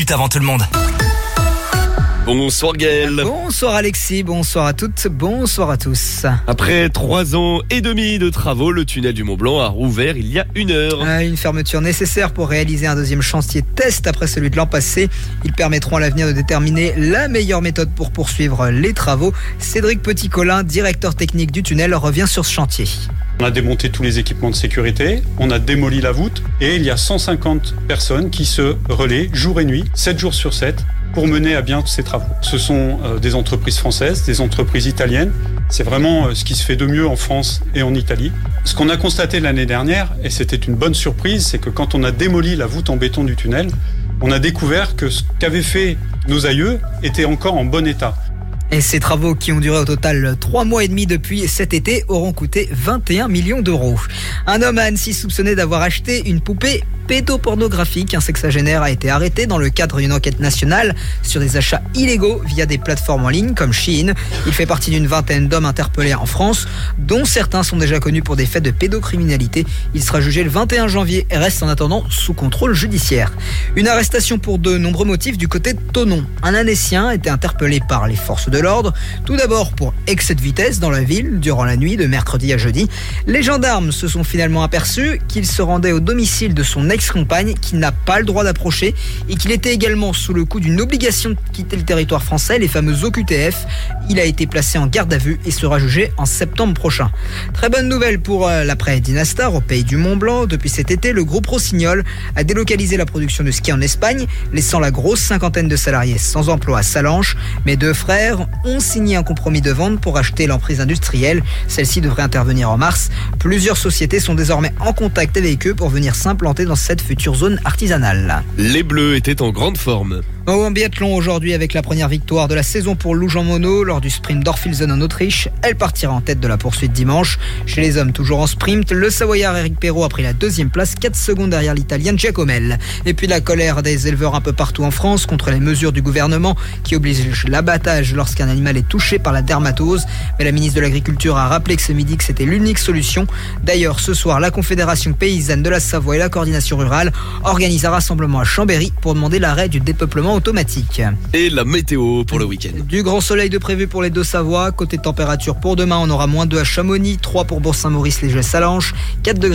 minutes avant tout le monde. Bonsoir Gaël. Bonsoir Alexis, bonsoir à toutes, bonsoir à tous. Après 3 ans et demi de travaux, le tunnel du Mont-Blanc a rouvert il y a 1 heure. Une fermeture nécessaire pour réaliser un deuxième chantier test après celui de l'an passé. Ils permettront à l'avenir de déterminer la meilleure méthode pour poursuivre les travaux. Cédric Petit-Colin, directeur technique du tunnel, revient sur ce chantier. On a démonté tous les équipements de sécurité, on a démoli la voûte et il y a 150 personnes qui se relaient jour et nuit, 7 jours sur 7, pour mener à bien ces travaux. Ce sont des entreprises françaises, des entreprises italiennes. C'est vraiment ce qui se fait de mieux en France et en Italie. Ce qu'on a constaté l'année dernière, et c'était une bonne surprise, c'est que quand on a démoli la voûte en béton du tunnel, on a découvert que ce qu'avaient fait nos aïeux était encore en bon état. Et ces travaux, qui ont duré au total 3 mois et demi depuis cet été, auront coûté 21 millions d'euros. Un homme à Annecy soupçonné d'avoir acheté une poupée pédopornographique. Un sexagénaire a été arrêté dans le cadre d'une enquête nationale sur des achats illégaux via des plateformes en ligne comme Shein. Il fait partie d'une vingtaine d'hommes interpellés en France, dont certains sont déjà connus pour des faits de pédocriminalité. Il sera jugé le 21 janvier et reste en attendant sous contrôle judiciaire. Une arrestation pour de nombreux motifs du côté de Thonon. Un Annécien était interpellé par les forces de l'ordre. Tout d'abord pour excès de vitesse dans la ville durant la nuit de mercredi à jeudi. Les gendarmes se sont finalement aperçus qu'il se rendait au domicile de son ex-compagne qui n'a pas le droit d'approcher et qu'il était également sous le coup d'une obligation de quitter le territoire français, les fameux OQTF. Il a été placé en garde à vue et sera jugé en septembre prochain. Très bonne nouvelle pour l'après Dynastar au pays du Mont-Blanc. Depuis cet été, le groupe Rossignol a délocalisé la production de ski en Espagne, laissant la grosse cinquantaine de salariés sans emploi à Salanches. Mes deux frères ont signé un compromis de vente pour acheter l'emprise industrielle. Celle-ci devrait intervenir en mars. Plusieurs sociétés sont désormais en contact avec eux pour venir s'implanter dans cette future zone artisanale. Les Bleus étaient en grande forme. En biathlon aujourd'hui avec la première victoire de la saison pour Lou Jean Monod lors du sprint d'Orfilsen en Autriche. Elle partira en tête de la poursuite dimanche. Chez les hommes, toujours en sprint, le Savoyard Eric Perrault a pris la 2e place, 4 secondes derrière l'Italien Giacomel. Et puis la colère des éleveurs un peu partout en France contre les mesures du gouvernement qui obligent l'abattage lorsqu'un animal est touché par la dermatose. Mais la ministre de l'Agriculture a rappelé que ce midi que c'était l'unique solution. D'ailleurs, ce soir, la Confédération paysanne de la Savoie et la coordination rurale organisent un rassemblement à Chambéry pour demander l'arrêt du dépeuplement automatique. Et la météo pour le week-end. Du grand soleil de prévu pour les Deux-Savoies. Côté température pour demain, on aura -2 à Chamonix, 3 pour Bourg-Saint-Maurice, les Salanches, 4 degrés